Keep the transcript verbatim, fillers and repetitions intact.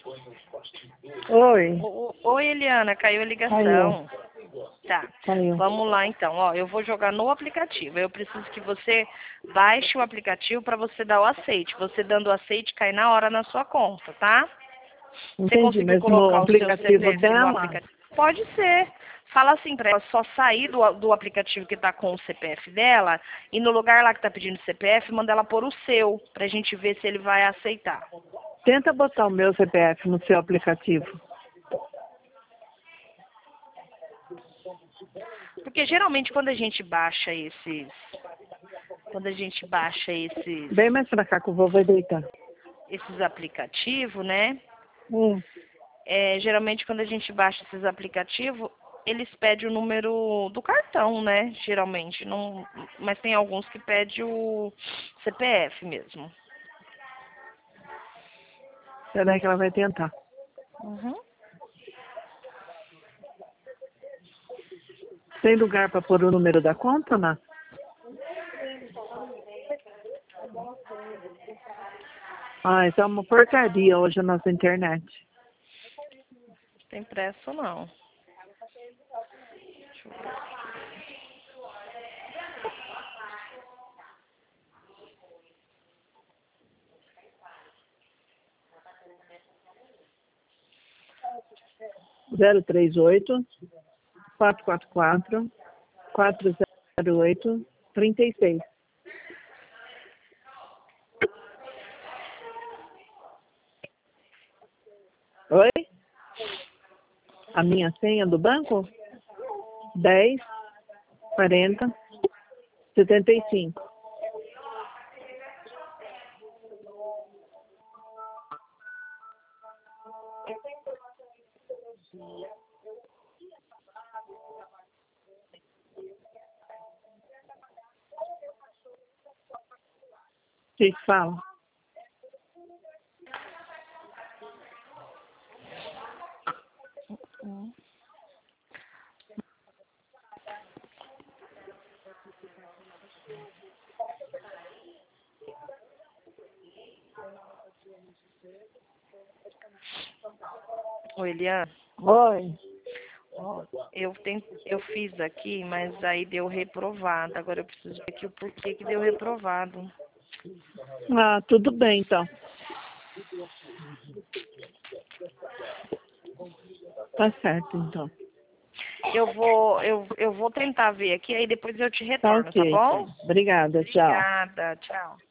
Oi. O- Oi, Eliana, caiu a ligação. Caiu. Tá, Caiu. vamos lá então. Ó, eu vou jogar no aplicativo. Eu preciso que você baixe o aplicativo para você dar o aceite. Você dando o aceite cai na hora na sua conta, tá? Você Entendi, conseguiu mas no colocar o seu aplicativo C P F no dela? aplicativo? Pode ser. Fala assim pra ela, só sair do, do aplicativo que tá com o C P F dela e no lugar lá que tá pedindo C P F, manda ela pôr o seu, pra gente ver se ele vai aceitar. Tenta botar o meu C P F no seu aplicativo. Porque geralmente quando a gente baixa esses... Quando a gente baixa esses, Vem mais pra cá que o vovô vai deitar. esses aplicativos, né? Hum. É, geralmente quando a gente baixa esses aplicativos, eles pedem o número do cartão, né? Geralmente. Não, mas tem alguns que pedem o C P F mesmo. Será que ela vai tentar? Uhum. Tem lugar pra pôr o número da conta, não? Ah, isso é uma porcaria hoje na nossa internet. Tem pressa não. Deixa eu ver. zero três oito, quatro quatro quatro, quatro zero oito, três seis. Oi? A minha senha do banco? dez, quarenta, setenta e cinco. O que que fala? Hum. Oi, Eliana. Oi. Ó, eu, tem, eu fiz aqui, mas aí deu reprovado. Agora eu preciso ver aqui o porquê que deu reprovado. Ah, tudo bem então. Tá certo então. Eu vou, eu, eu vou tentar ver aqui, aí depois eu te Tá retorno, tá ok bom? então. Obrigada, tchau. Obrigada, tchau.